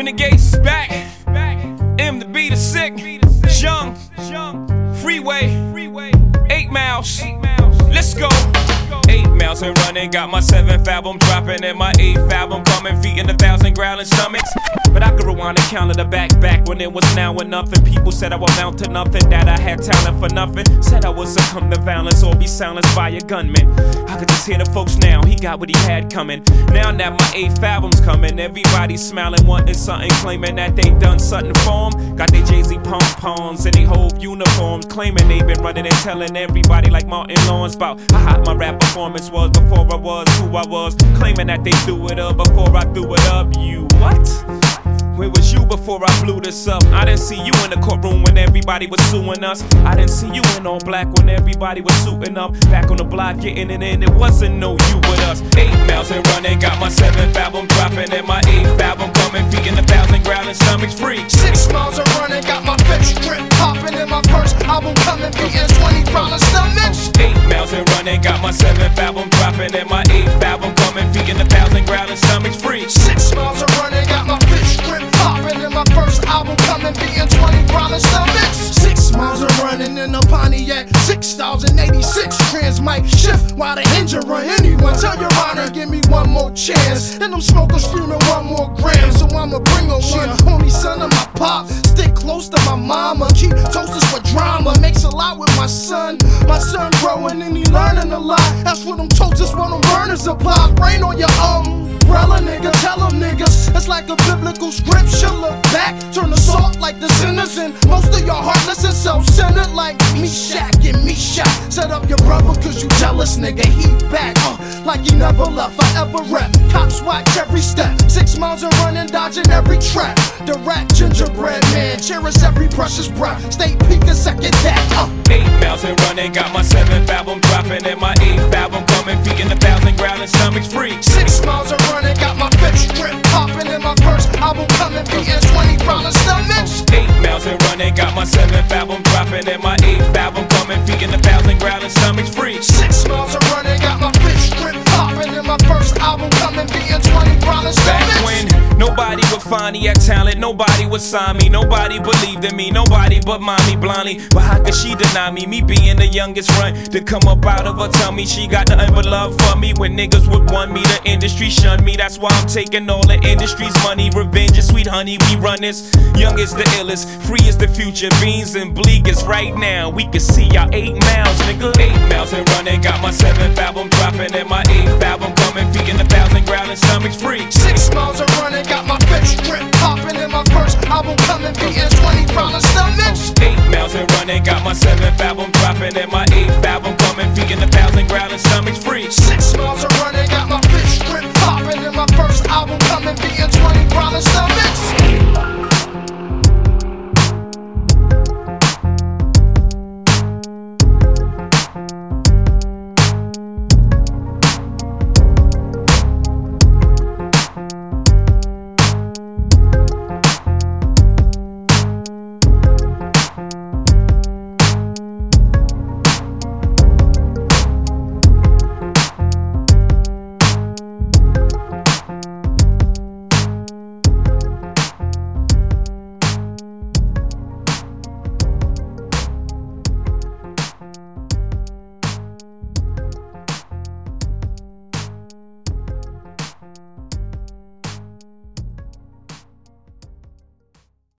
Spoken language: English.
Renegade's back. M to B to sick. Young. Freeway. 8 miles. Let's go. 8 miles and running, got my 7th album dropping and my 8th album coming, feeding 1,000 growling stomachs. But I could rewind and count to the back when it was now or nothing. People said I would amount to nothing, that I had talent for nothing. Said I would succumb to violence or be silenced by a gunman. I could just hear the folks now, he got what he had coming. Now that my 8th album's coming, everybody's smiling, wanting something, claiming that they done something for 'em. Got they Jay-Z pom-poms and they whole uniforms, claiming they been running and telling everybody like Martin Lawrence about how hot my rap performance was before I was who I was, claiming that they threw it up before I threw it up. You what? Where was you before I blew this up? I didn't see you in the courtroom when everybody was suing us. I didn't see you in all black when everybody was suiting up. Back on the block getting it in, it wasn't no you but us. 8 miles and running, got my 7th album dropping and my 8th album coming, feeding 1,000 growling stomachs free. 6 miles and running, got my 5th strip popping and my 1st album coming, feeding 20 growling stomachs. 8 miles and running, got my 7th album dropping and my 8th album coming, feeding 1,000 growling stomachs free. 6 miles and running, got my 5th strip popping and my 1st album coming, beating 20 growling stomachs. 6 miles of running in a Pontiac 6086. Trans mic shift while the engine run. Anyone tell your honor, give me one more chance. And I'm smoking, screaming 1 more gram. So I'ma bring her one. Only son of my pop, stick close to my mama. Keep toasters for drama, makes a lot with my son. My son growing and he learning a lot. That's what them toasters, what them burners apply. Rain on your umbrella, nigga, tell them niggas. It's like a biblical scripture. Look back, turn the salt like the sinners. And most of y'all heartless and self-centered like Meshach and Meshach. Set up your brother cause you jealous, nigga, he back. Like he never left, forever rep. Cops watch every step. 6 miles and running, dodging every trap. The rat gingerbread man, cherish every precious breath. Stay peeking, second that. 8 miles and running, got my 7th album dropping and my 8th album coming, feeding 1,000 growling stomachs free. 6 miles and running, got my 5th strip popping and my 1st album coming, beating 20 growling stomachs. 8 miles and running, got my 7th album dropping and my 8th album coming, feeding 1,000 growling stomachs free. 6 miles and running, got my 5th strip popping and my 1st album coming, beating 20 growling stomachs. Back when nobody would find me at talent, nobody would sign me, nobody believed in me, nobody but mommy blindly. But how could she deny me? Me being the youngest run to come up out of her tummy. She got nothing but love for me. When niggas would want me, the industry shunned me. That's why I'm taking all the industry's money. Revenge is sweet honey, we run this. Young is the illest, free is the future. Beans and bleak is right now. We can see y'all 8 miles, nigga. 8 miles and running, got my 7th album dropping and my 8th album coming, feeding 1,000 growling stomachs free. 6 miles and running, got my 5th strip popping and my 1st album coming, beating 20 growling stomachs. 8 miles and running, got my 7th album dropping and my 8th